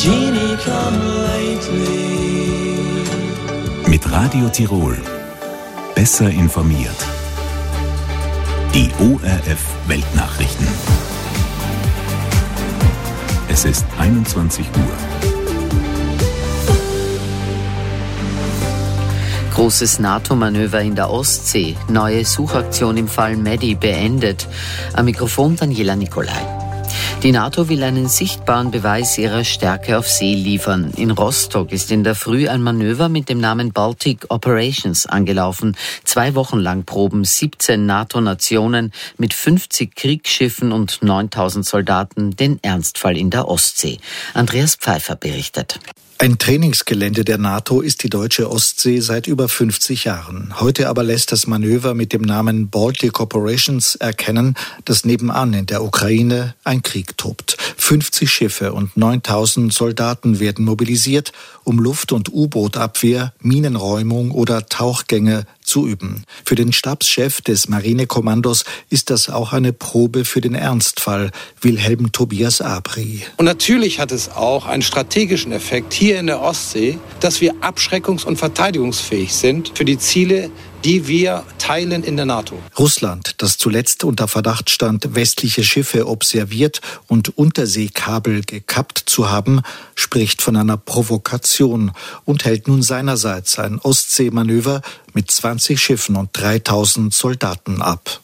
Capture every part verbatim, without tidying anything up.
Genie come lately. Mit Radio Tirol. Besser informiert. Die O R F Weltnachrichten. Es ist einundzwanzig Uhr. Großes NATO-Manöver in der Ostsee. Neue Suchaktion im Fall Maddie beendet. Am Mikrofon Daniela Nicolai. Die NATO will einen sichtbaren Beweis ihrer Stärke auf See liefern. In Rostock ist in der Früh ein Manöver mit dem Namen Baltic Operations angelaufen. Zwei Wochen lang proben siebzehn NATO-Nationen mit fünfzig Kriegsschiffen und neuntausend Soldaten den Ernstfall in der Ostsee. Andreas Pfeiffer berichtet. Ein Trainingsgelände der NATO ist die deutsche Ostsee seit über fünfzig Jahren. Heute aber lässt das Manöver mit dem Namen Baltic Operations erkennen, dass nebenan in der Ukraine ein Krieg tobt. fünfzig Schiffe und neuntausend Soldaten werden mobilisiert, um Luft- und U-Boot-Abwehr, Minenräumung oder Tauchgänge zu üben. Für den Stabschef des Marinekommandos ist das auch eine Probe für den Ernstfall, Wilhelm Tobias Abri. Und natürlich hat es auch einen strategischen Effekt hier in der Ostsee, dass wir abschreckungs- und verteidigungsfähig sind für die Ziele, die wir teilen in der NATO. Russland, das zuletzt unter Verdacht stand, westliche Schiffe observiert und Unterseekabel gekappt zu haben, spricht von einer Provokation und hält nun seinerseits ein Ostseemanöver mit zwanzig Schiffen und dreitausend Soldaten ab.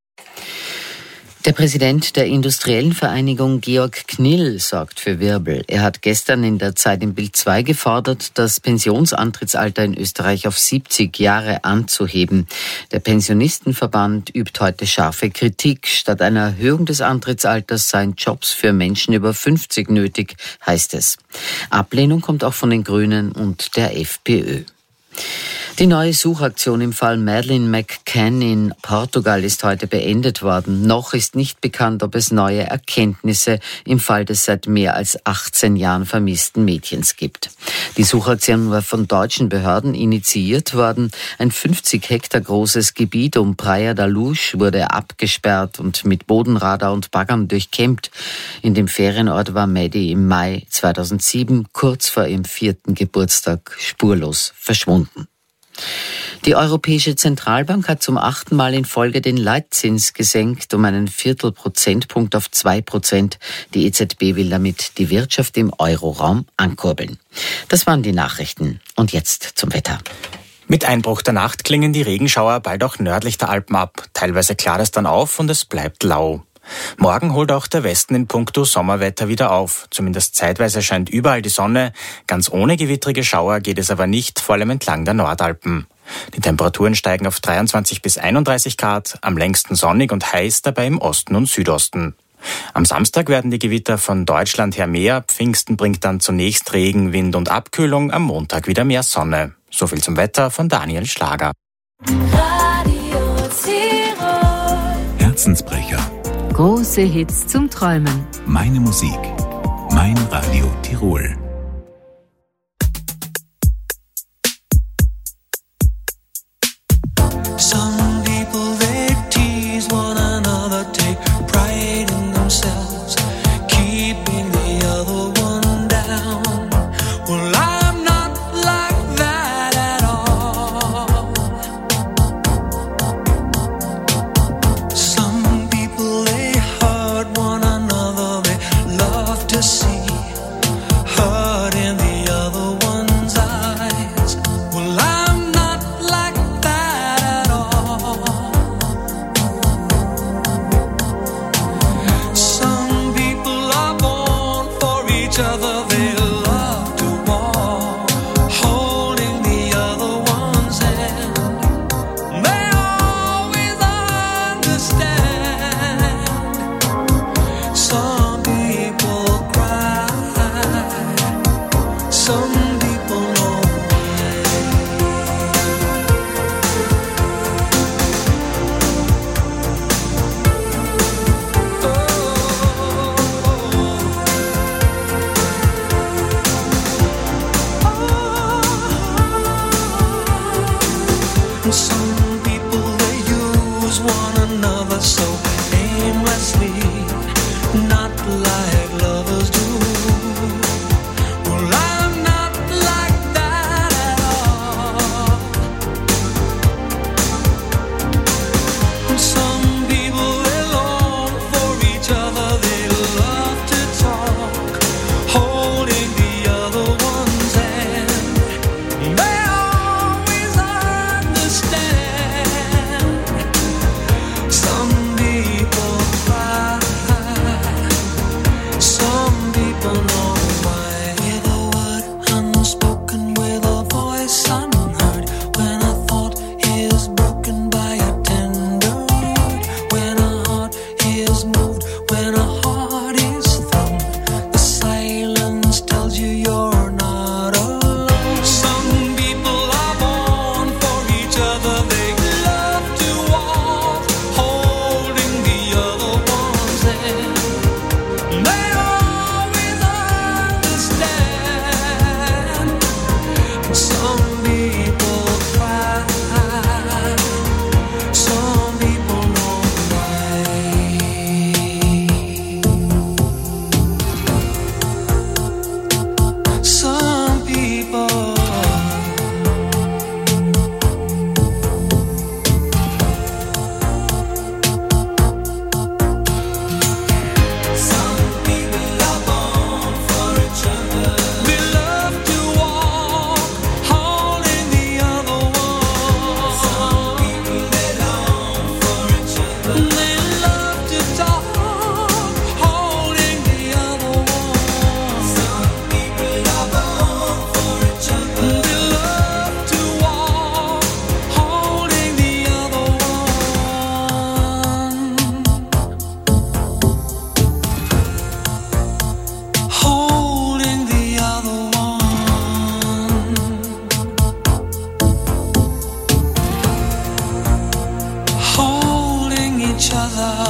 Der Präsident der Industriellen Vereinigung Georg Knill sorgt für Wirbel. Er hat gestern in der Zeit im Bild zwei gefordert, das Pensionsantrittsalter in Österreich auf siebzig Jahre anzuheben. Der Pensionistenverband übt heute scharfe Kritik. Statt einer Erhöhung des Antrittsalters seien Jobs für Menschen über fünfzig nötig, heißt es. Ablehnung kommt auch von den Grünen und der FPÖ. Die neue Suchaktion im Fall Madeleine McCann in Portugal ist heute beendet worden. Noch ist nicht bekannt, ob es neue Erkenntnisse im Fall des seit mehr als achtzehn Jahren vermissten Mädchens gibt. Die Suchaktion war von deutschen Behörden initiiert worden. Ein fünfzig Hektar großes Gebiet um Praia da Luz wurde abgesperrt und mit Bodenradar und Baggern durchkämmt. In dem Ferienort war Maddie im Mai zweitausendsieben, kurz vor ihrem vierten Geburtstag, spurlos verschwunden. Die Europäische Zentralbank hat zum achten Mal in Folge den Leitzins gesenkt, um einen Viertelprozentpunkt auf zwei Prozent. Die E Z B will damit die Wirtschaft im Euroraum ankurbeln. Das waren die Nachrichten. Und jetzt zum Wetter. Mit Einbruch der Nacht klingen die Regenschauer bald auch nördlich der Alpen ab. Teilweise klart es dann auf und es bleibt lau. Morgen holt auch der Westen in puncto Sommerwetter wieder auf. Zumindest zeitweise scheint überall die Sonne. Ganz ohne gewittrige Schauer geht es aber nicht, vor allem entlang der Nordalpen. Die Temperaturen steigen auf dreiundzwanzig bis einunddreißig Grad, am längsten sonnig und heiß, dabei im Osten und Südosten. Am Samstag werden die Gewitter von Deutschland her mehr. Pfingsten bringt dann zunächst Regen, Wind und Abkühlung, am Montag wieder mehr Sonne. So viel zum Wetter von Daniel Schlager. Radio Tirol. Herzensbrecher. Große Hits zum Träumen. Meine Musik. Mein Radio Tirol. Some people they tease one another, take pride in themselves, keeping the other one down. Well, I'm not like that at all. Some people they hurt one another, they love to see hurt in the other one's eyes. Well, I'm not like that at all. Some people are born for each other, they love to walk, holding the other one's hand. They always understand. Some people cry, some people know why. Some people they use one another so aimlessly, not like lovers do.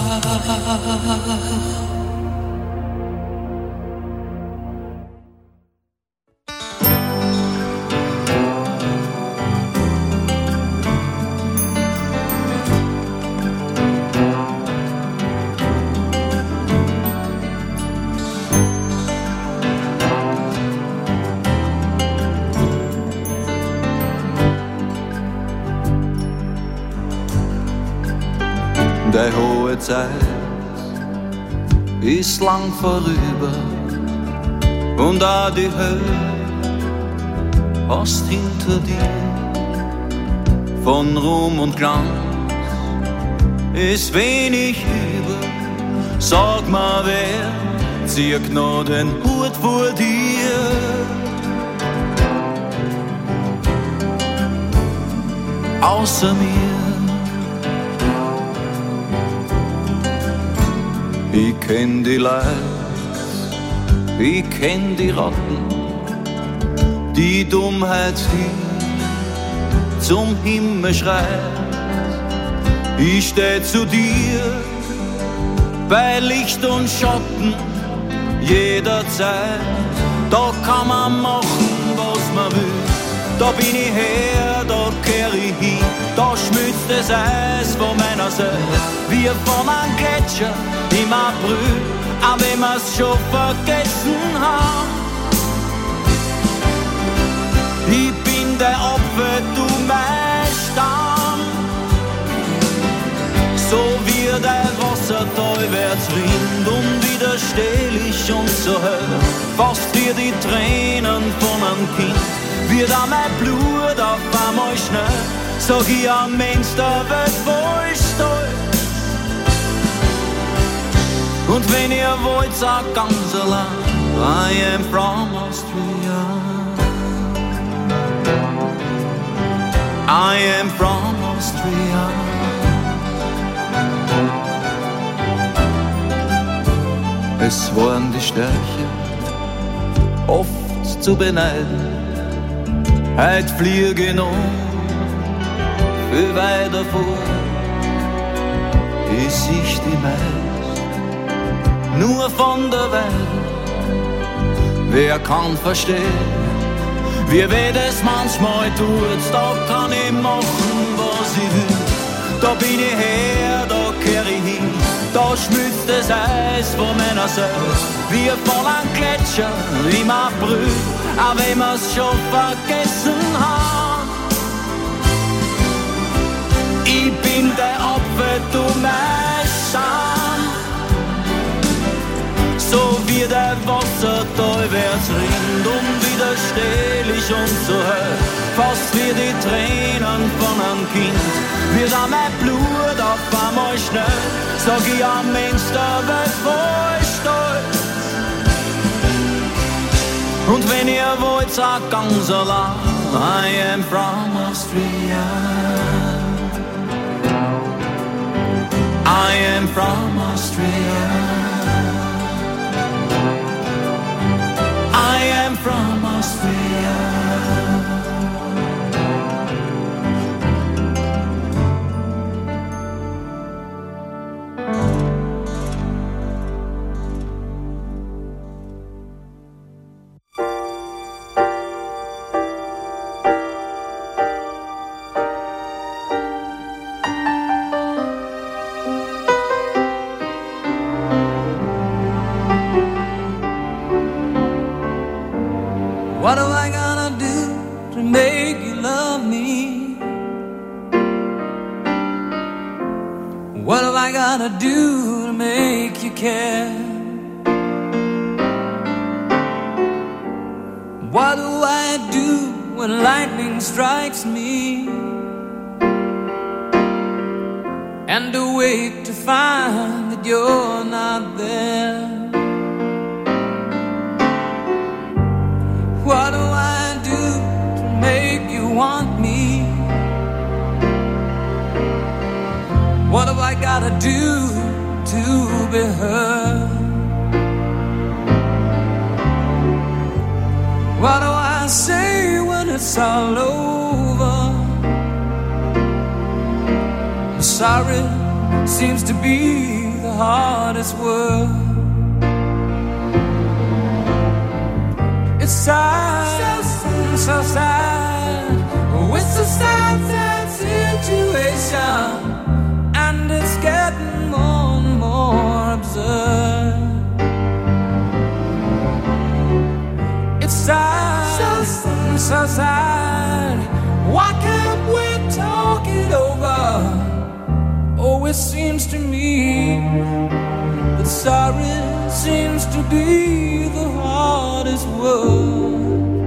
Die hohe Zeit ist lang vorüber und auch die Hölle hast hinter dir. Von Ruhm und Glanz ist wenig über. Sag mal, wer zieht noch den Hut vor dir? Außer mir. Ich kenn die Leid, ich kenn die Ratten, die Dummheit, die zum Himmel schreit. Ich steh zu dir, bei Licht und Schatten, jederzeit. Da kann man machen, was man will. Da bin ich her, da kehr ich hin. Da schmilzt das Eis von meiner Seite, wie von einem Gletscher im April, auch wenn wir's schon vergessen haben. Ich bin der Apfel, du mein Stamm. So wie der Wassertal wird's Wind, unwiderstehlich und so hell, fast wie die Tränen von einem Kind. Wird auch mein Blut auf einmal schnell, sag ich am Mensch der Welt voll stolz. Und wenn ihr wollt, sag ganz allein, I am from Austria. I am from Austria. Es waren die Stärke, oft zu beneiden. Heut fliege ich noch viel weiter vor. Ich sicht die meist nur von der Welt. Wer kann verstehen, wie weh das manchmal tut? Da kann ich machen, was ich will. Da bin ich her, da kehr ich hin. Da schmilzt das Eis von meiner Seite, wie von einem Gletscher im April, auch wenn wir's schon vergessen haben. Ich bin der Apfel, du mein Scham. So wie der Wassertal wird's rinnt, unwiderstehlich und so hell, fast wie die Tränen von einem Kind. Wird auch mein Blut auf einmal schnell, sag ich am Mensch der Welt voll stolz. Und wenn ihr wollt, sag ganz allein, I am from Austria. I am from Austria. I am from Austria. What am I gonna do to make you love me? What am I gonna do to make you care? What do I do when lightning strikes me and awake to find that you're not there? What do I do to make you want me? What have I gotta do to be heard? What do I say when it's all over? Sorry seems to be hardest work. It's sad, so, so sad. Oh, it's a sad, sad situation, and it's getting more and more absurd. It's sad, so, so, so sad. Why can't we talk it over? Oh, it seems to me that sorry seems to be the hardest word.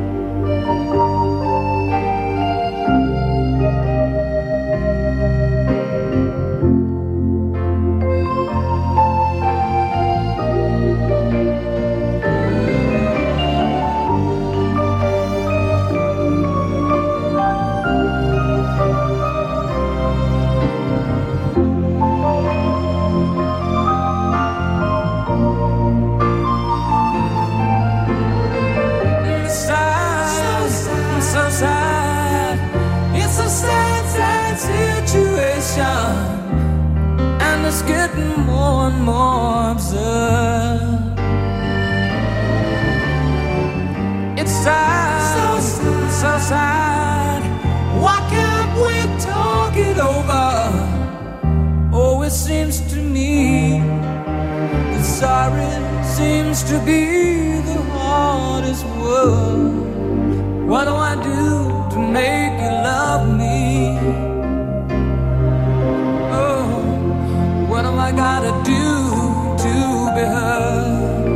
And it's getting more and more absurd. It's sad, so, so sad. Why can't we talk it over? Oh, it seems to me that sorry seems to be the hardest word. What do I do to make you love me? What do I gotta do to be heard?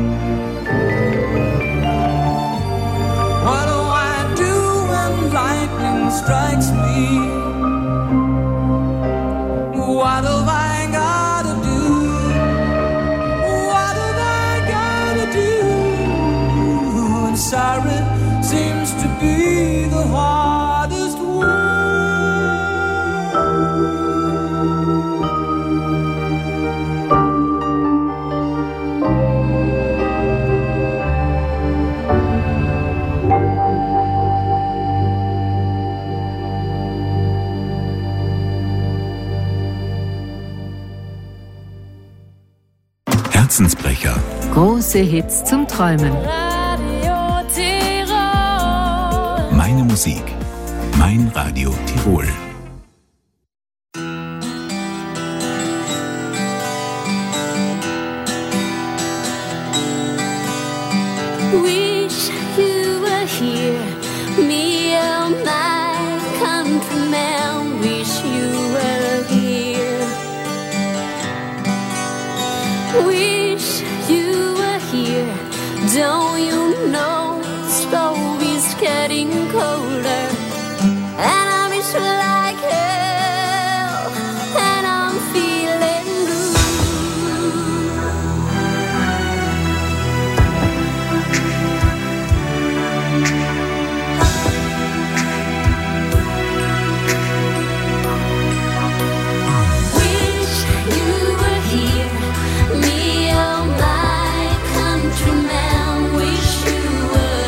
What do I do when lightning strikes me? What have I gotta do? What have I gotta do? And sorry seems to be the hardest word. Herzensbrecher. Große Hits zum Träumen. Radio Tirol. Meine Musik. Mein Radio Tirol. Wish you were here, me and my countryman. Wish you were here. Wish you were here. Don't you know the story's getting colder, and I miss you like hell, and I'm feeling blue. Wish you were here, me and my countryman. Wish you were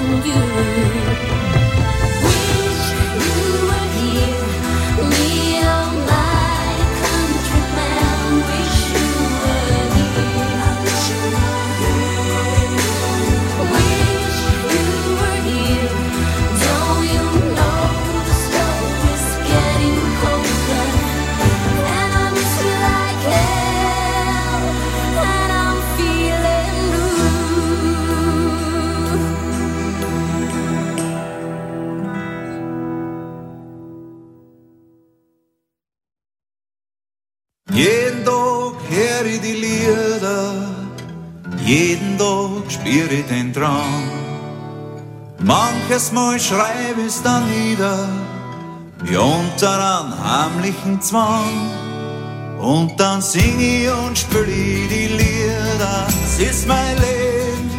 Jeden Tag hör ich die Lieder, jeden Tag spür ich den Traum. Manches Mal schreib ich's dann nieder, wie unter einem heimlichen Zwang. Und dann sing ich und spür ich die Lieder, es ist mein Leben.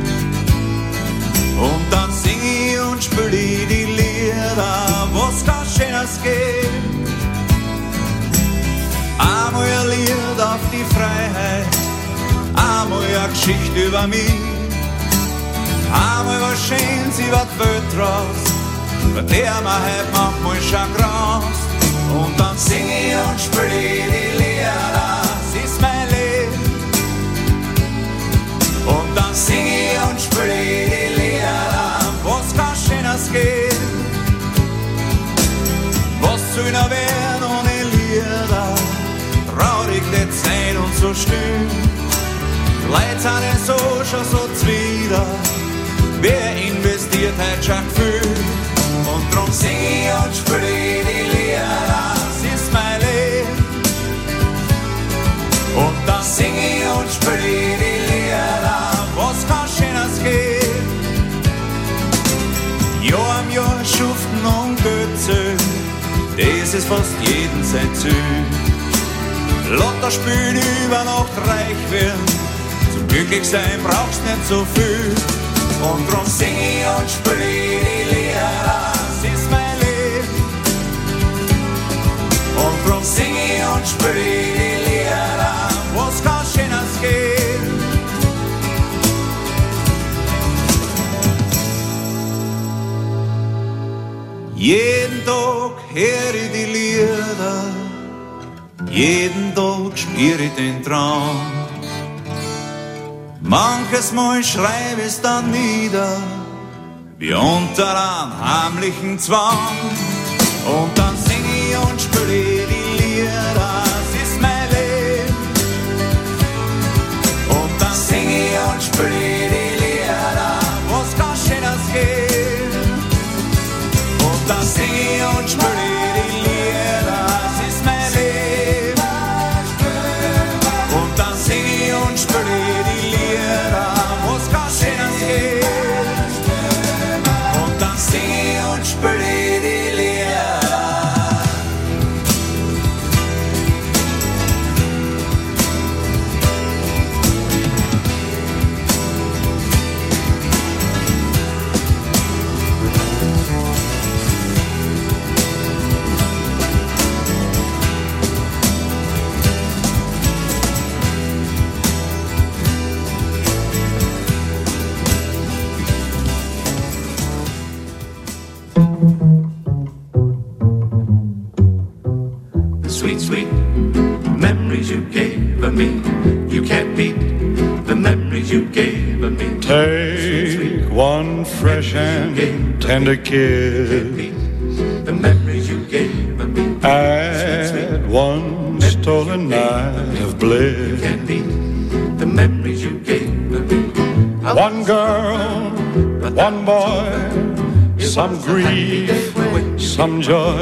Und dann sing ich und spür ich die Lieder, was kann Schönes geben. Einmal ein Lied auf die Freiheit, einmal eine Geschichte über mich, einmal was Schönes über die Welt raus, bei der man halt manchmal schon graust. Und dann sing ich und spiel ich die Lieder, es ist mein Leben. Und dann sing ich und spiel ich die Lieder, was kann Schönes geben. Was soll noch werden ohne Lieder? Traurig die Zeit und so still. Leute sind ja so, schon so zwider. Wer investiert hat schon Gefühl? Und drum sing ich und spiel ich die Lieder, es ist mein Leben. Und dann sing ich und spiel ich die Lieder, was kann Schönes geben? Jahr am Jahr schuften und Götze, das ist fast jeden sein Ziel. Lotter spielen über Nacht reich werden, zum glücklich sein brauchst nicht so viel. Und drum sing ich und spiel ich die Lieder, es ist mein Leben. Und drum sing ich und spiel ich die Lieder, was kann Schönes geben? Jeden Tag hör ich die Lieder, jeden Tag spür ich den Traum. Manches Mal schreib ich's dann nieder, wie unter einem heimlichen Zwang. Und dann sing ich und spiel ich die Lieder, es ist mein Leben. Und dann sing ich und spiel ich die Lieder, was kann Schönes geben. Und dann sing ich und spiel ich die Lieder, es ist mein Leben. Und dann sing ich und spiel ich die Lieder, was kann Schönes geben. Und dann sing ich und spiel ich die Lieder. Sweet, sweet memories you gave me. You can't beat the memories you gave me. Take one fresh and tender kiss. The memories you gave me. Add one stolen night of bliss. The memories you gave me. One girl, one boy, some grief, some joy.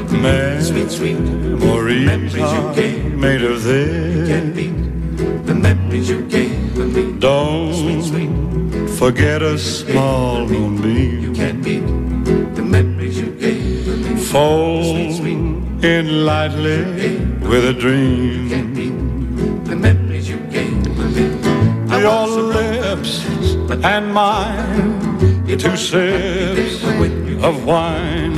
Memories are made of this. The memories you gave me. Don't forget a small moonbeam. The memories you gave me. Fall in lightly with a dream. The memories you gave me. Your lips and mine, two sips of wine.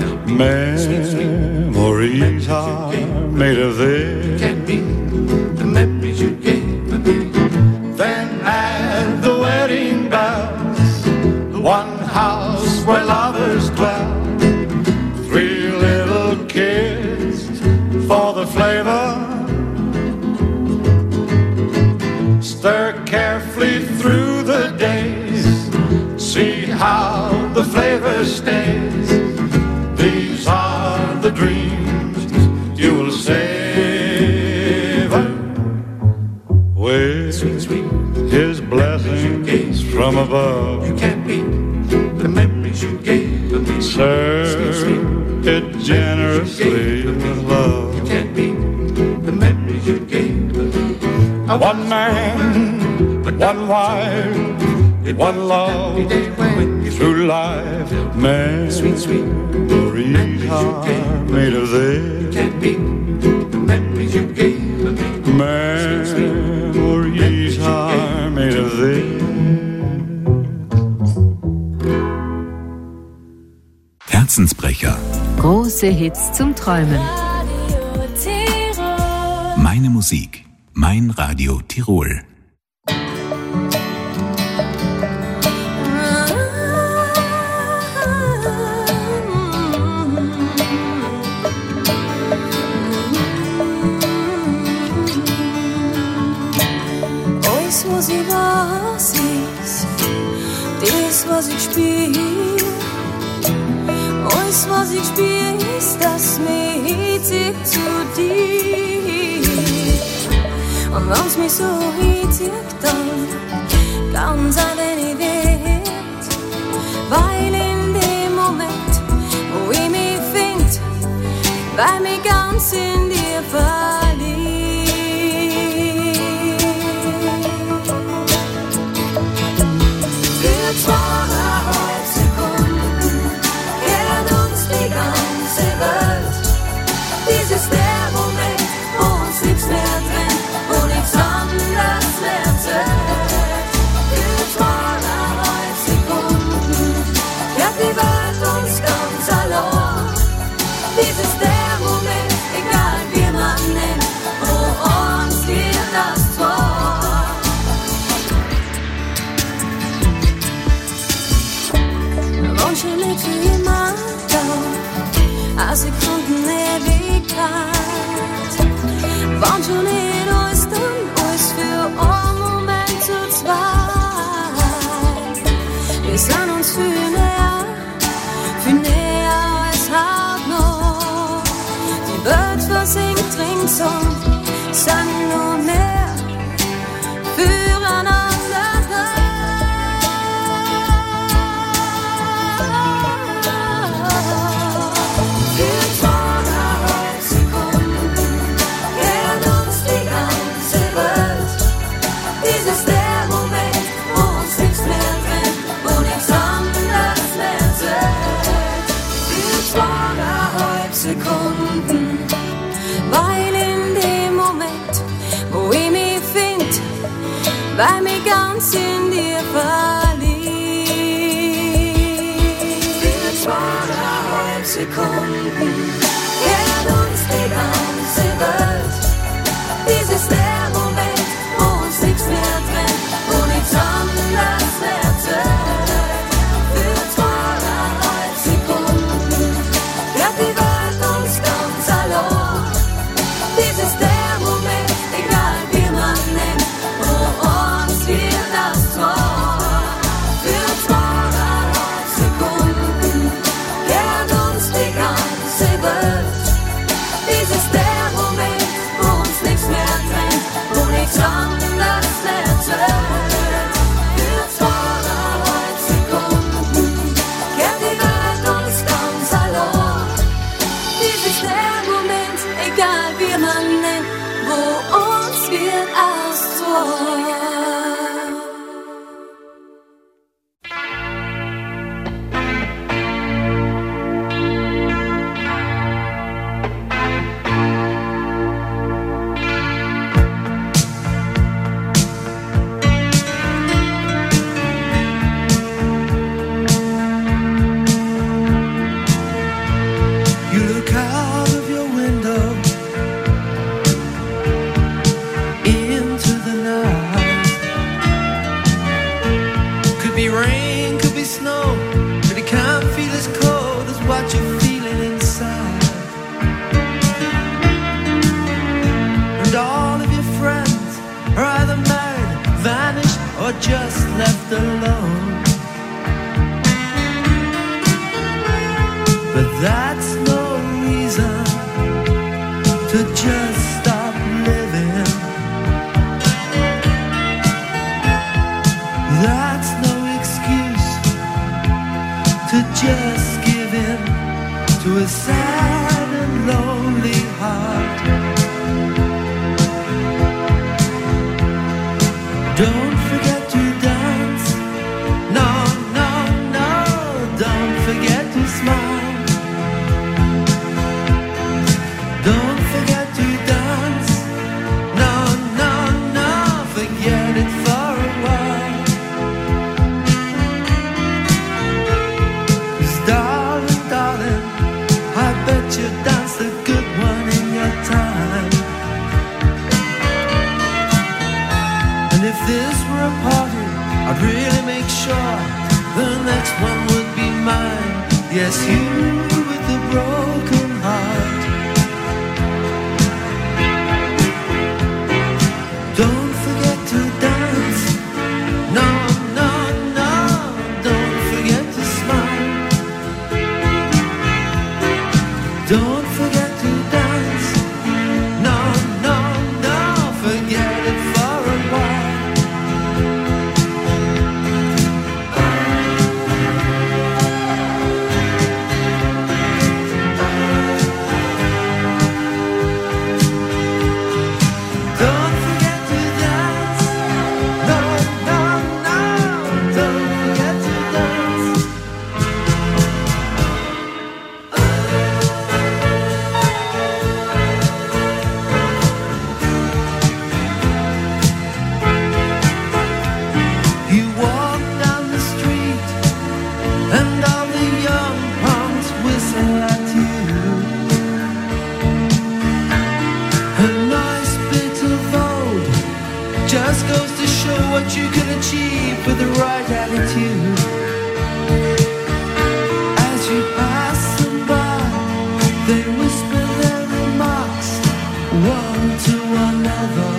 Memories are made of this. The memories you gave me. Then add the wedding bells, one house where lovers dwell. Three little kids for the flavor. Stir carefully through the days. See how the flavor stays. These are the dreams you will savor with sweet, sweet. His blessings from above. You can't beat the memories you gave of me. Serve it generously with love. You can't beat the memories you gave of me. One man, one wife, one love, through life, man, sweet, sweet memories are made of this. You can't beat the memories you gave of me. Memories are made of this. Herzensbrecher. Große Hits zum Träumen. Meine Musik. Mein Radio Tirol. Alles, was ich weiß, ist das, was ich spiel. Alles, was ich spiel, ist, dass mich zieht zu dir. Und wenn's mich so hinzieht, dann ganz allein ich wird. Weil in dem Moment, wo ich mich find, weil mich ganz in dir verlieb. Für zweieinhalb Sekunden kehrt uns die ganze Welt. Dies ist der Moment, wo uns nichts mehr trennt, wo nichts anderes mehr zählt. Für zweieinhalb Sekunden kehrt die Welt uns ganz allein. Dies ist der Moment, egal wie man nennt, wo uns wir das Tor. Wünsche nicht für jemand da, eine Sekunden Ewigkeit. Wann schon nicht alles dann, alles für einen Moment zu zweit. Wir sind uns viel näher, viel näher als Haut noch. Die Welt versinkt ringsum, sind nur mehr füreinander da. Für zweieinhalb Sekunden kehrt uns die ganze Welt. Dies ist der Moment, wo uns nichts mehr trennt, wo nichts anderes mehr zählt. Für zweieinhalb Sekunden, weil in dem Moment, wo ich mich find, weil mich ganz in dir verlieb. Für zweieinhalb Sekunden kehrt uns die ganze Welt. Dies ist der Moment, wo uns nichts mehr trennt, wo nichts anderes mehr zählt. Für zweieinhalb Sekunden kehrt die Welt uns ganz allein. Dies ist der Moment, egal wie man nennt, wo uns wir das Tor. Für zweieinhalb Sekunden kehrt uns die ganze but that's no reason to just stop living. That's no excuse to just give in to a sad and lonely heart. Don't forget to dance, no, no, no, don't forget to smile. Don't forget to dance, no, no, no, forget it for a while. 'Cause darling, darling, I bet you danced a good one in your time. And if this were a party, I'd really make sure the next one would be mine. Yes, you with the broken heart. Don't forget to dance, no, no, no, don't forget to smile. Don't forget to dance, no, no, no, forget it for a while. Don't forget to dance, no, no, no, don't forget to dance. You walk down the street and all the young punks whistle at you. A nice bit of old just goes to show what you can achieve with the right attitude. As you pass them by, they whisper their remarks one to another.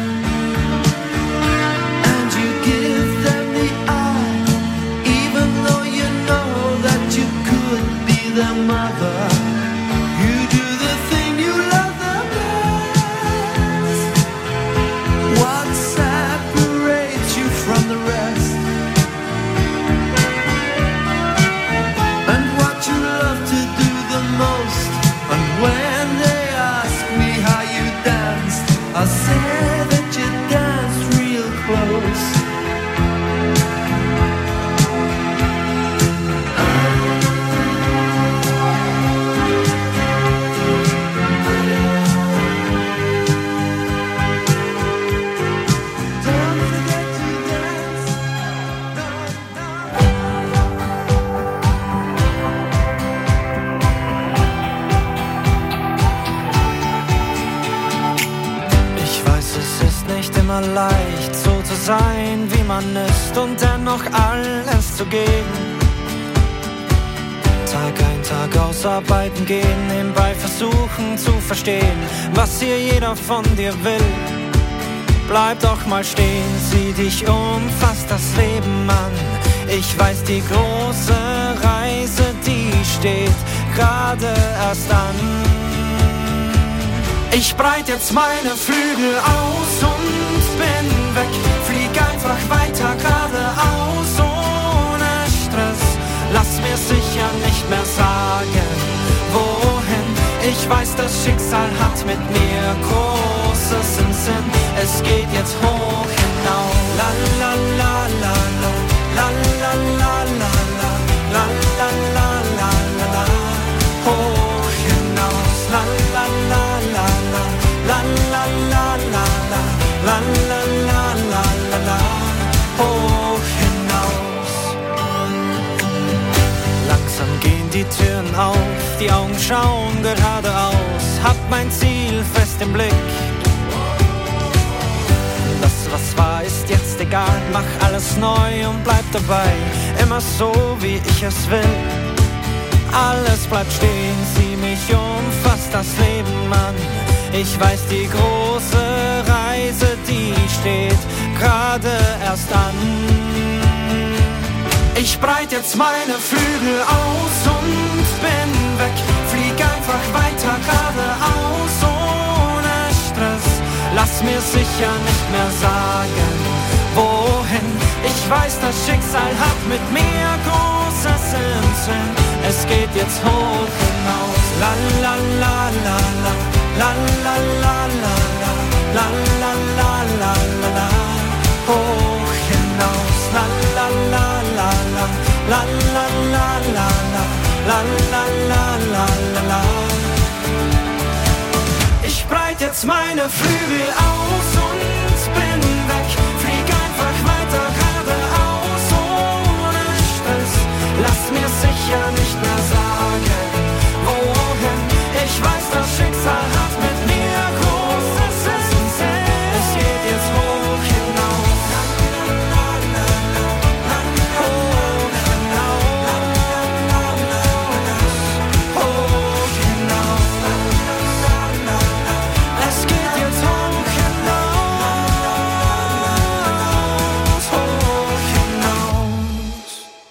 And you give them the eye, even though you know that you could be their mother. You do the thing you love the best. What separates you from the rest? And what you love to do the most. And when they ask me how you danced, I say that you danced real close. Don't forget to dance, no, no. Ich weiß, es ist nicht immer leicht, so zu sein, wie man ist und dennoch alles zu geben. Tag ein, Tag aus arbeiten gehen, nebenbei versuchen zu verstehen, was hier jeder von dir will. Bleib doch mal stehen, sieh dich um, fass das Leben an. Ich weiß, die große Reise, die steht gerade erst an. Ich breit jetzt meine Flügel aus und bin weg. Flieg einfach weiter geradeaus ohne Stress. Lass mir sicher nicht mehr sagen, wohin. Ich weiß, das Schicksal hat mit mir Großes im Sinn. Es geht jetzt hoch hinauf. La la la la la, la la la la la, la la la la la la. Hoch hinaus. La la la la la, la la la la la, la la la la la la. Hoch hinaus. Langsam gehen die Türen auf, die Augen schauen geradeaus. Hab mein Ziel fest im Blick. Das, was war, ist jetzt egal. Mach alles neu und bleib dabei. Immer so, wie ich es will. Alles bleibt stehen, sieh mich um, fass das Leben an. Ich weiß, die große Reise, die steht gerade erst an. Ich breit jetzt meine Flügel aus und bin weg, flieg einfach weiter geradeaus ohne Stress. Lass mir sicher nicht mehr sagen, wohin. Ich weiß, das Schicksal hat mit mir Großes im Sinn. Es geht jetzt hoch hinaus. La la la la la, la la la la la, la la la la la la. Hoch hinaus. La la la la la, la la la la la, la la la la la la. Ich breit jetzt meine Flügel aus und bin weg. Flieg einfach weiter geradeaus ohne Stress. Lass mir sicher nicht mehr sagen, wohin. Ich weiß, das Schicksal hat mit mir Großes im Sinn. Es geht jetzt hoch hinaus. Hoch hinaus. Hoch hinaus. Es geht jetzt hoch hinaus. Hoch hinaus.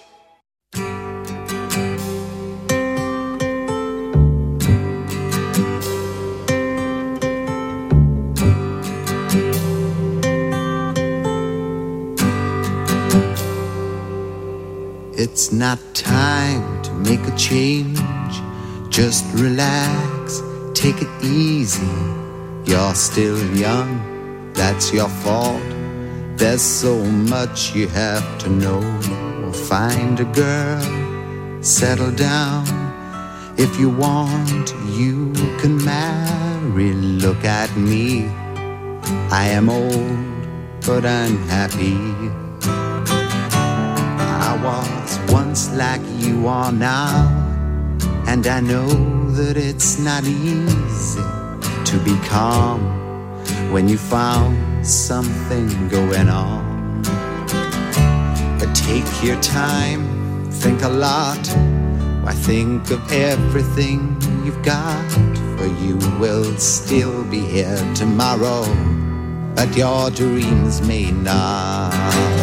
It's not time to make a change. Just relax, take it easy. You're still young, that's your fault. There's so much you have to know. Find a girl, settle down. If you want, you can marry. Look at me, I am old, but I'm happy. I was once like you are now, and I know that it's not easy to be calm when you found something going on. But take your time, think a lot. Why, think of everything you've got, for you will still be here tomorrow, but your dreams may not.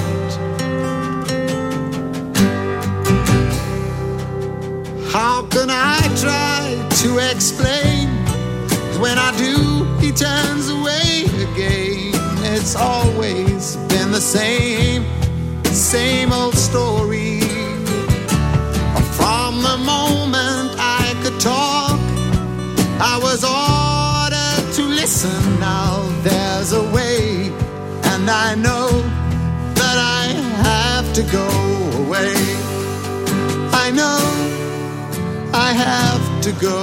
How can I try to explain? When I do, he turns away again. It's always been the same, same old story. From the moment I could talk, I was ordered to listen. Now there's a way, and I know that I have to go away. I know I have to go.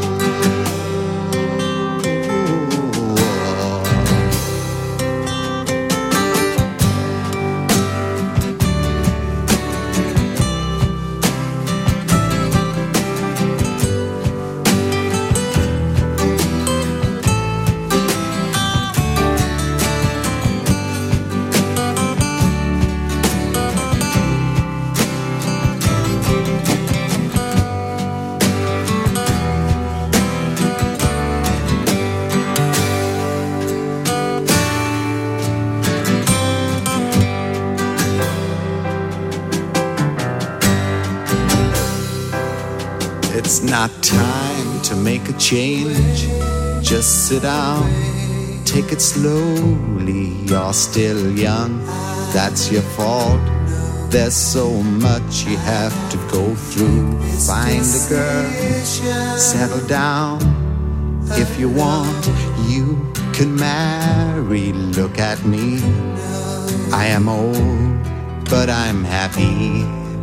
It's not time to make a change. Just sit down, take it slowly. You're still young, that's your fault. There's so much you have to go through. Find a girl, settle down. If you want, you can marry. Look at me, I am old, but I'm happy.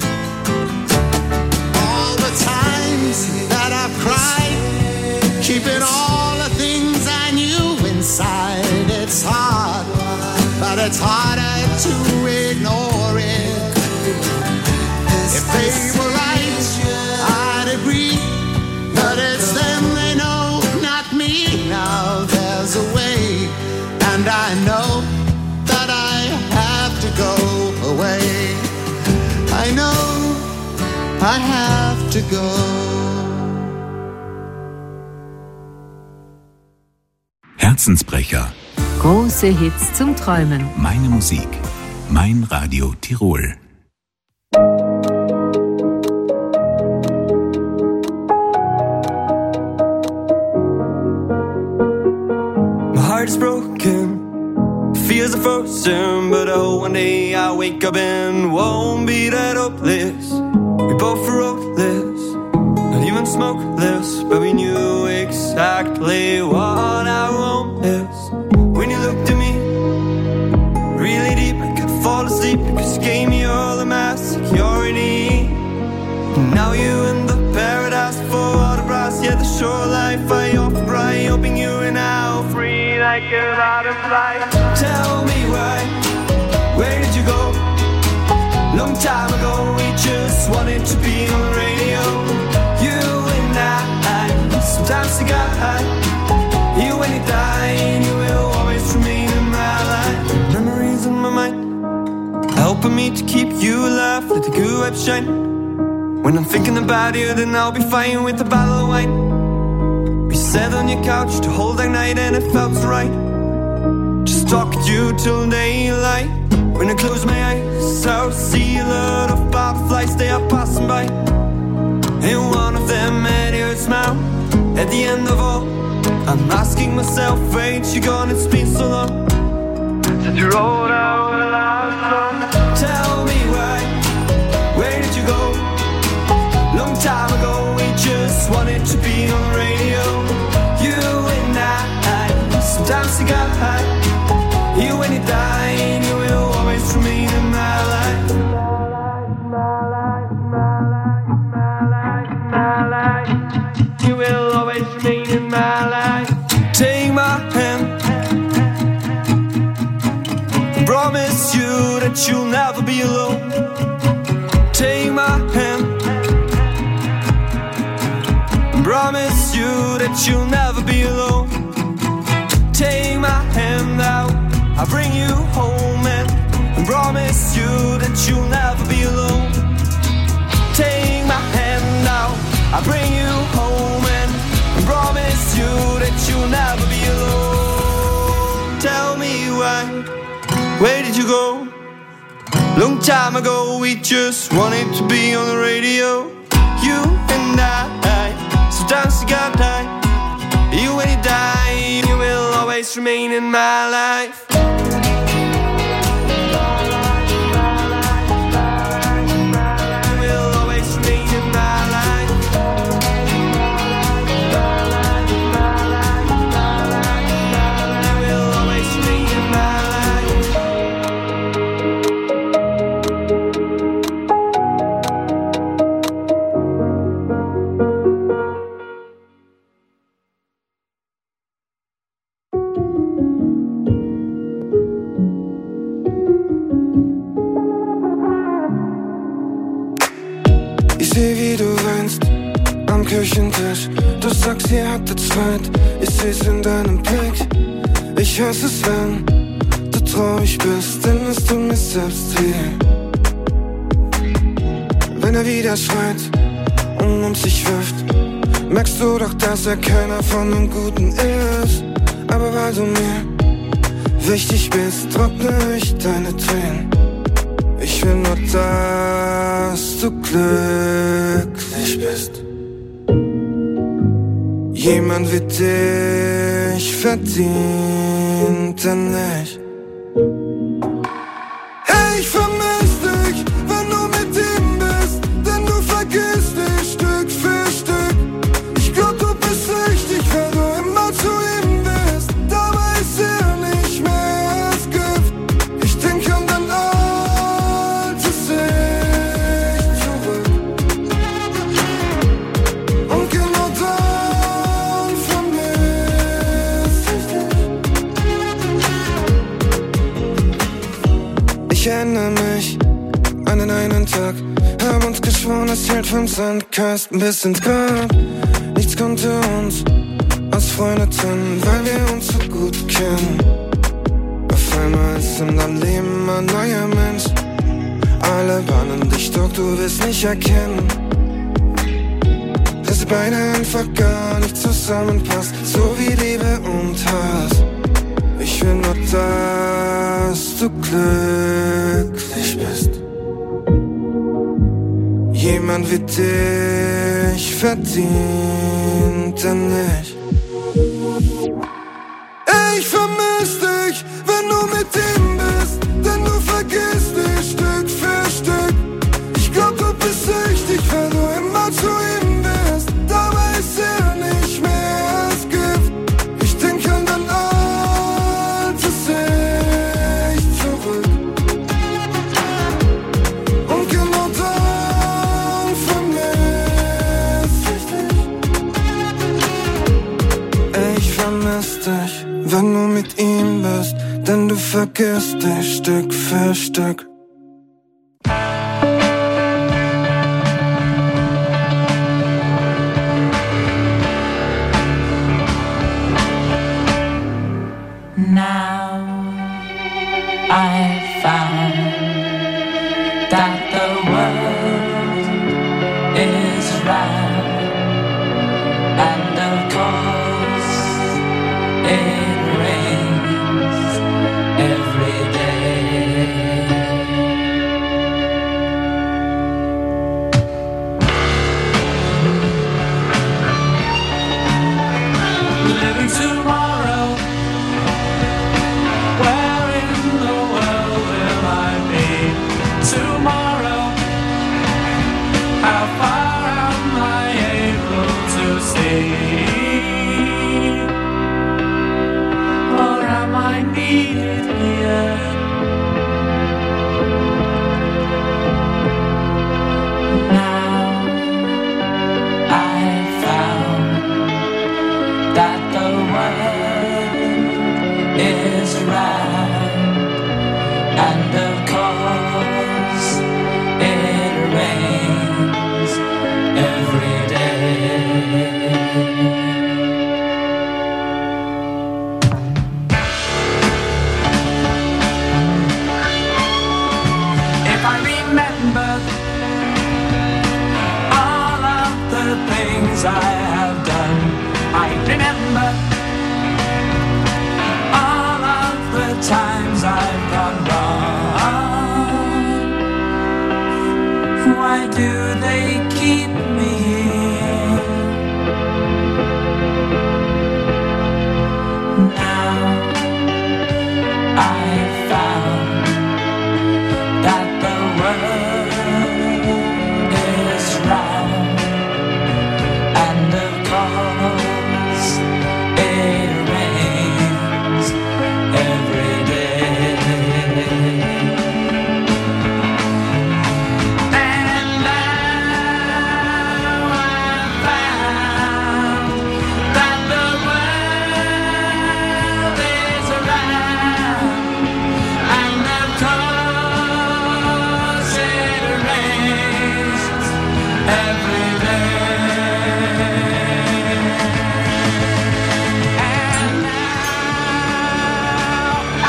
That I've cried, keeping all the things I knew inside. It's hard, but it's harder to ignore it. If they were right, I'd agree, but it's them they know, not me. Now there's a way, and I know that I have to go away. I know I have to go. Herzensbrecher. Große Hits zum Träumen. Meine Musik. Mein Radio Tirol. day I wake up and won't be that hopeless. We both wrote this, not even smokeless, but we knew exactly what our home is. When you looked at me really deep, I could fall asleep because you gave me all of my security. Now you in the paradise for all the brass, yeah, the shore life I offer bright, hoping you and I are free like a butterfly. Tell me why, where did you go? Long time ago we just wanted to be on the radio. You and I, sometimes you got high. You when you die, you will always remain in my life. Memories in my mind, helping me to keep you alive, let the good vibes shine. When I'm thinking about you, then I'll be fine with a bottle of wine. We sat on your couch to hold that night and it felt so right. Just talk to you till daylight. When I close my eyes, I'll see a lot of butterflies, they are passing by. And one of them had your smile. At the end of all, I'm asking myself, ain't you gone? It's been so long since you wrote out a love song. Tell me why, where did you go? Long time ago we just wanted to be on the radio. You and I, sometimes you got high. You when you die, you will always remain in my life. You will always remain in my life. Take my hand, promise you that you'll never be alone. Take my hand, promise you that you'll never be alone. Take my hand now, I'll bring you home and promise you that you'll never be alone. Take my hand now, I'll bring you home and promise you that you'll never be alone. Tell me why, where did you go? Long time ago we just wanted to be on the radio. You and I, sometimes you got high. You when you die, you will always remain in my life. Küchentisch. Du sagst, ihr hattet Zeit, ich seh's in deinem Blick. Ich hasse es, wenn du traurig bist, denn es tut mir selbst weh. Wenn er wieder schreit und um sich wirft, merkst du doch, dass er keiner von den Guten ist. Aber weil du mir wichtig bist, trockne ich deine Tränen. Ich will nur, dass du glücklich bist. Jemand wie dich verdient er nicht. Hey, ich vermiss dich, wenn du mit ihm bist, denn du vergisst dich Stück für Stück. Ich glaub, du bist richtig, weil du immer zu ihm bist. Dabei ist er nicht mehr als Gift. Ich denk an dein altes Ich zurück. Und genau da ich erinnere mich an den einen Tag, haben uns geschworen, es hält vom Sandkasten bis ins Grab. Nichts konnte uns als Freunde trennen, weil wir uns so gut kennen. Auf einmal ist in deinem Leben ein neuer Mensch. Alle warnen dich, doch du wirst nicht erkennen, dass ihr beide einfach gar nicht zusammenpasst, so wie Liebe und Hass. Ich will nur, dass du glücklich bist. Jemand wie dich verdient er nicht. Ich vermiss dich, wenn du mit ihm bist, denn du vergisst vermisst dich, wenn du mit ihm bist, denn du vergisst dich Stück für Stück. Now I found that the world is round, and of course it rains every day. Living tomorrow, where in the world will I be tomorrow? How far am I able to see? Or am I needed here? Now I found that the world is round, and of course it rains every day. If I remember all of the things I have done, I remember all of the times I've gone wrong. Why do they keep me here? Now I found that the world is round, and of course it rains every day. And now I found that the world is around, and of course it rains every day. And now I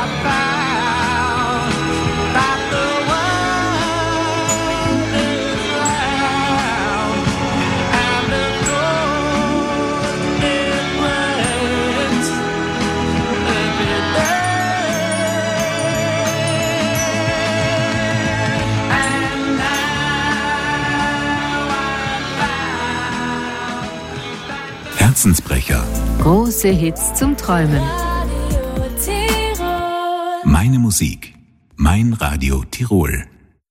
found that the world is round, and of course it rains every day. And Herzensbrecher. Große Hits zum Träumen. Meine Musik. Mein Radio Tirol.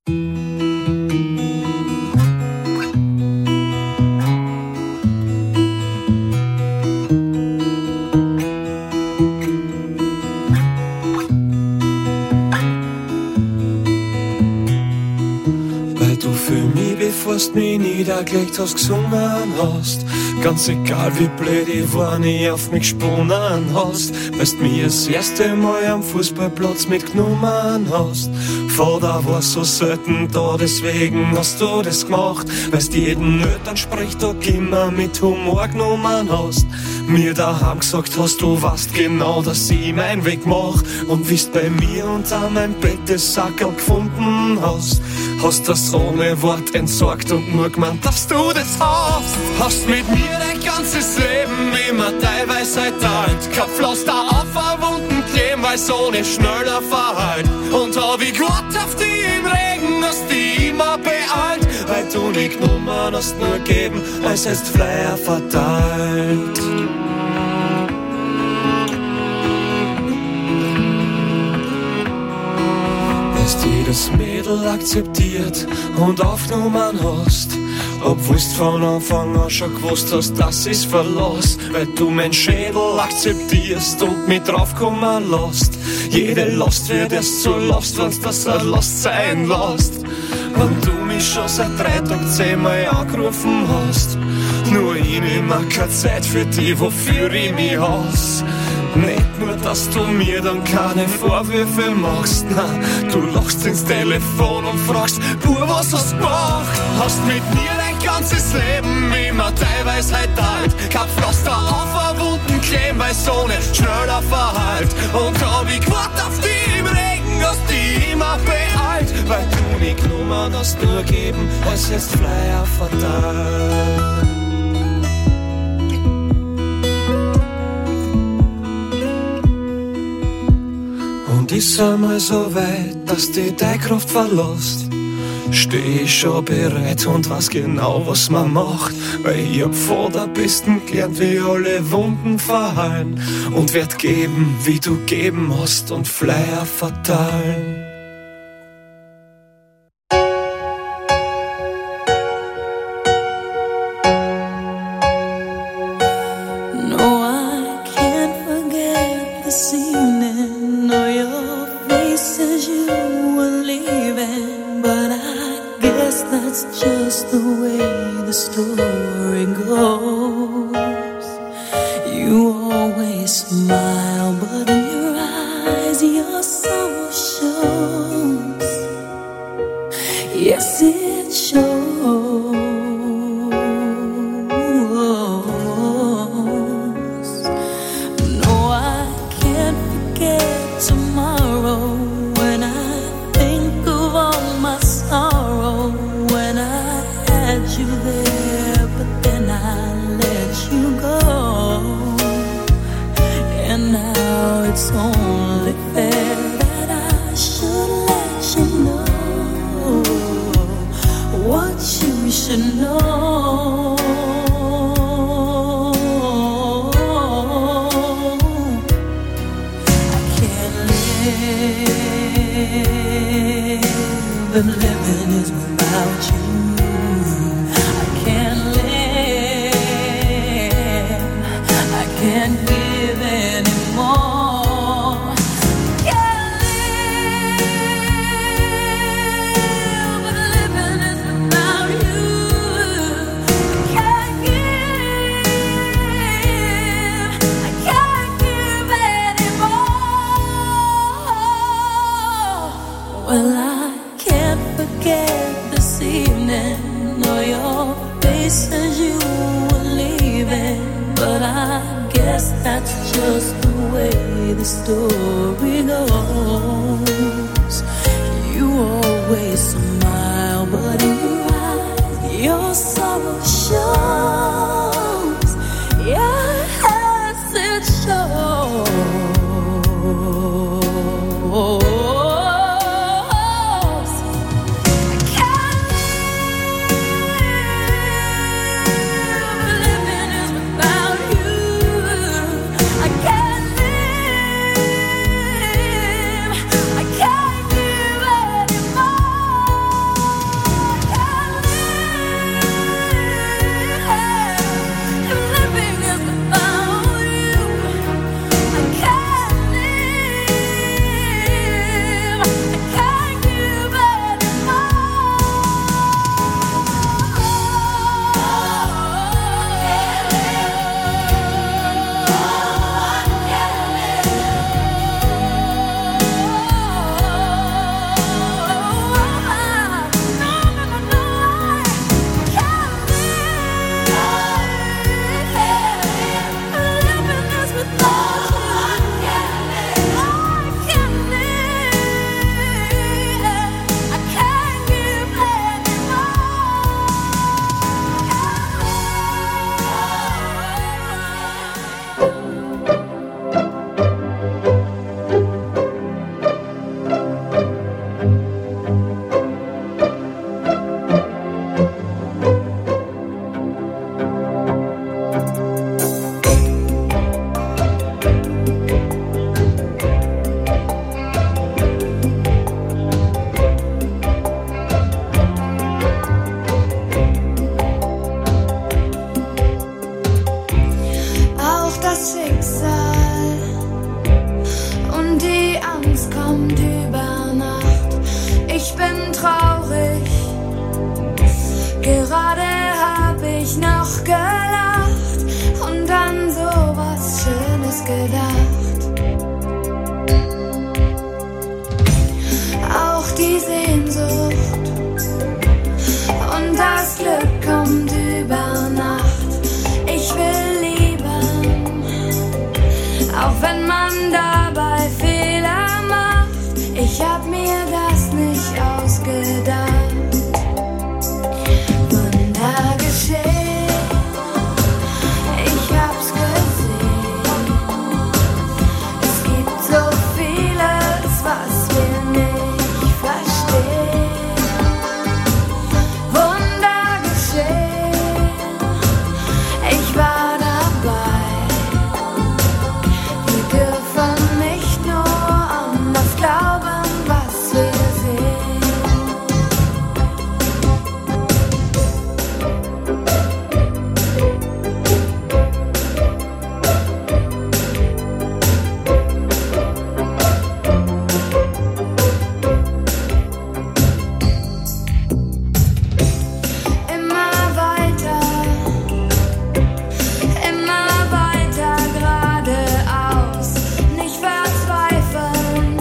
Weil du für mich, bevor du mich niedergelegt hast, gesungen hast. Ganz egal wie blöd ich war, nie auf mich gesponnen hast. Weil du mich das erste Mal am Fußballplatz mitgenommen hast. Vater war so selten da, deswegen hast du das gemacht. Weil du jeden Elternsprechtag immer mit Humor genommen hast. Mir daheim gesagt hast, du weißt genau, dass ich meinen Weg mach. Und wie's bei mir unter meinem Bett das Sackerl gefunden hast. Hast das ohne Wort entsorgt und nur gemeint, dass du das hast. Hast mit mir dein ganzes Leben immer teilweise teilt. Kein Pflaster auf verwunden kleben, weil's ohne schneller verheilt. Und hab ich gewartet auf die im Regen, hast die immer beeilt. Weil du nicht genommen hast, nur geben, als hättest Flyer verteilt. Dass jedes Mädel akzeptiert und aufgenommen hast. Obwohl's von Anfang an schon gewusst hast, dass ich's verlass. Weil du mein Schädel akzeptierst und mich draufkommen lässt. Jede Last wird erst zur Last, wenn's das eine Last sein lässt. Wenn du mich mich schon seit drei Tagen zehnmal angerufen hast. Nur ich nehm mir keine Zeit für die, wofür ich mich hasse. Nicht nur, dass du mir dann keine Vorwürfe machst, nein, du lachst ins Telefon und fragst, Bub, was hast du gemacht? Hast mit mir dein ganzes Leben immer teilweise halt alt. Kein Pflaster auf eine Wunden kleben, weil Sonne schneller verheilt. Und hab ich gewartet auf die im Regen, hast die immer beeilt. Weil du nicht genommen hast, nur geben, als jetzt Flyer verteilt. Und ist einmal so weit, dass die deine Kraft verlässt. Steh ich schon bereit und weiß genau, was man macht. Weil ich hab vor der Besten gelernt, wie alle Wunden verheilen. Und werd geben, wie du geben hast und Flyer verteilen. I ich noch gelacht und an sowas Schönes gedacht. Auch die Sehnsucht und das Glück kommt über Nacht. Ich will lieben, auch wenn man dabei Fehler macht. Ich hab mir das nicht ausgedacht. Wunder geschehen, ich hab's gesehen. Es gibt so vieles, was wir nicht verstehen. Wunder geschehen, ich war dabei. Wir dürfen nicht nur an das glauben, was wir sehen. Immer weiter, immer weiter geradeaus, nicht verzweifeln.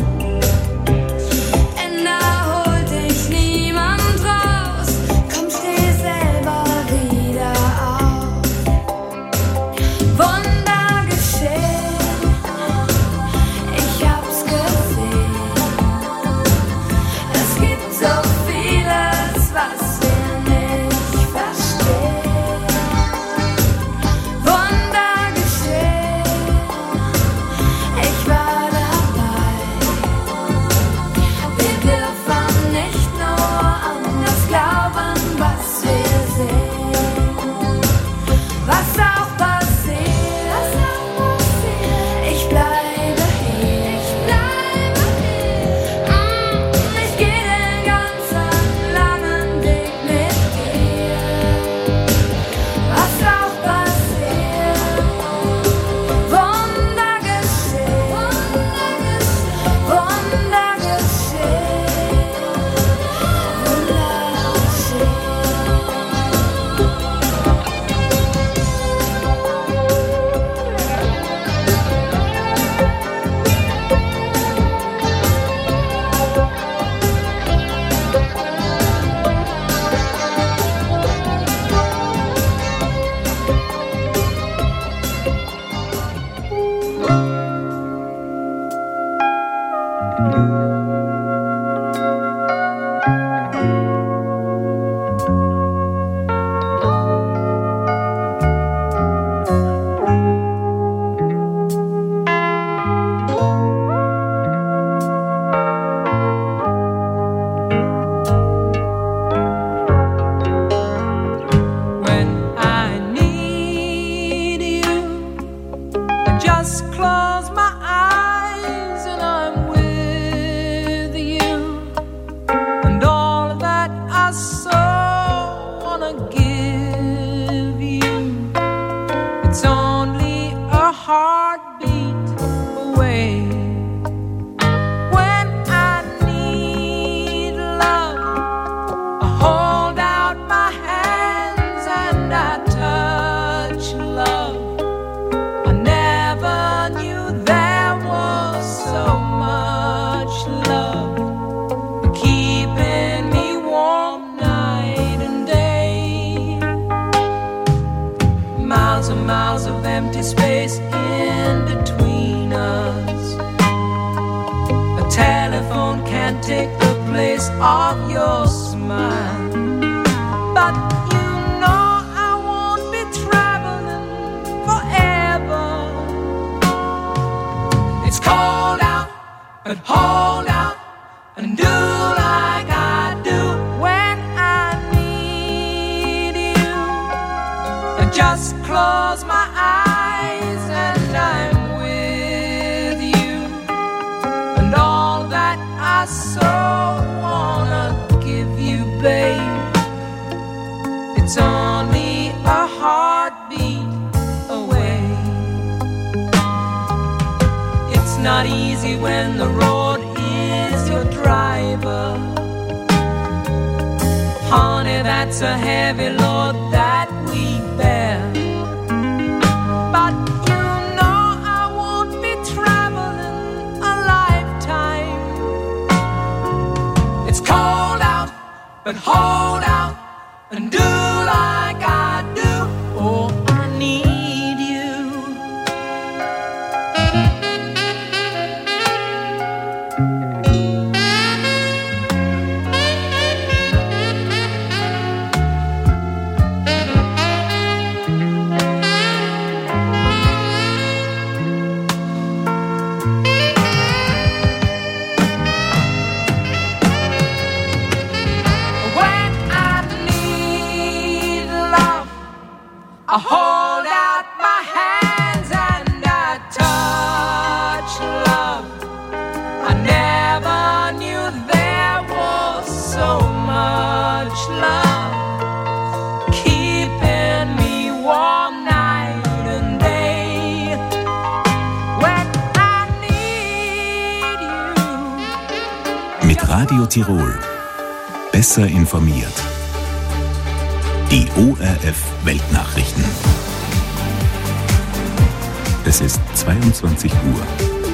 Ende holt dich niemand raus, komm, steh selber wieder auf. Wunder geschehen, ich hab's gesehen. Es gibt so vieles, was wir nicht verstehen. Wunder geschehen, ich war dabei. Wir dürfen nicht nur an das glauben, was wir sehen. Was auch passiert, ich bleibe hier. Mm, Ich geh den ganzen langen Weg mit dir. Was auch passiert, Wunder geschehen, Wunder geschehen, Wunder geschehen. When I need you, I just close my eyes and I'm with you. And all that I so wanna give you, it's only a heartbeat away. When I need love, I hold out my hands and I touch love. I never knew there was so much love keeping me warm night and day. Miles and miles of empty space in between us. A telephone can't take the place of your smile. But you know I won't be traveling forever. It's cold out, but hold out and do like I do. When I need you, I just close my eyes and I'm with you. And all that I so wanna give you, babe, it's only a heartbeat away. It's not easy when the road is your driver. Honey, that's a heavy load that we hold out and do like I do. Oh, I need you. I hold out my hands and I touch love. I never knew there was so much love, keeping me warm night and day when I need you. Mit Radio Tirol. Besser informiert. Die O R F Weltnachrichten. Es ist zweiundzwanzig Uhr.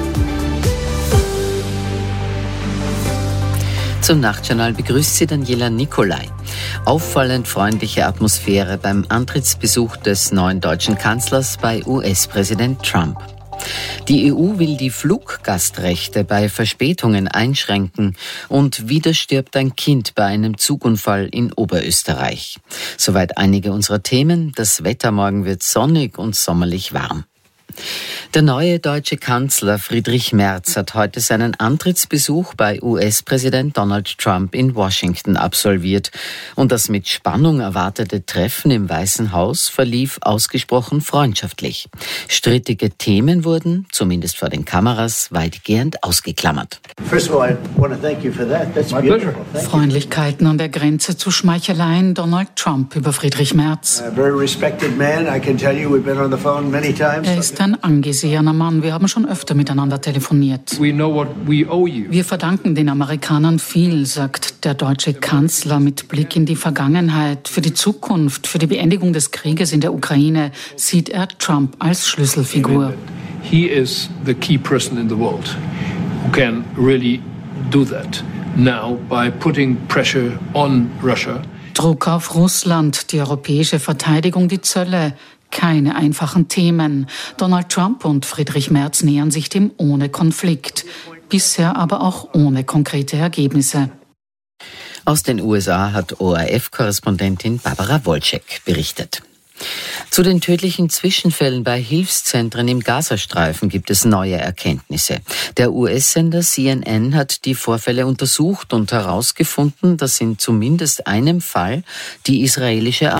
Zum Nachtjournal begrüßt Sie Daniela Nicolai. Auffallend freundliche Atmosphäre beim Antrittsbesuch des neuen deutschen Kanzlers bei U S-Präsident Trump. Die E U will die Fluggastrechte bei Verspätungen einschränken und wieder stirbt ein Kind bei einem Zugunfall in Oberösterreich. Soweit einige unserer Themen. Das Wetter morgen wird sonnig und sommerlich warm. Der neue deutsche Kanzler Friedrich Merz hat heute seinen Antrittsbesuch bei U S-Präsident Donald Trump in Washington absolviert. Und das mit Spannung erwartete Treffen im Weißen Haus verlief ausgesprochen freundschaftlich. Strittige Themen wurden, zumindest vor den Kameras, weitgehend ausgeklammert. Freundlichkeiten an der Grenze zu Schmeicheleien, Donald Trump über Friedrich Merz. Er ist ein angesehener Mann. Wir haben schon öfter miteinander telefoniert. Wir verdanken den Amerikanern viel, sagt der deutsche Kanzler mit Blick in die Vergangenheit. Für die Zukunft, für die Beendigung des Krieges in der Ukraine sieht er Trump als Schlüsselfigur. He is the key person in the world who can really do that now by putting pressure on Russia. Druck auf Russland, die europäische Verteidigung, die Zölle. Keine einfachen Themen. Donald Trump und Friedrich Merz nähern sich dem ohne Konflikt. Bisher aber auch ohne konkrete Ergebnisse. Aus den U S A hat O R F-Korrespondentin Barbara Wolczek berichtet. Zu den tödlichen Zwischenfällen bei Hilfszentren im Gazastreifen gibt es neue Erkenntnisse. Der U S-Sender C N N hat die Vorfälle untersucht und herausgefunden, dass in zumindest einem Fall die israelische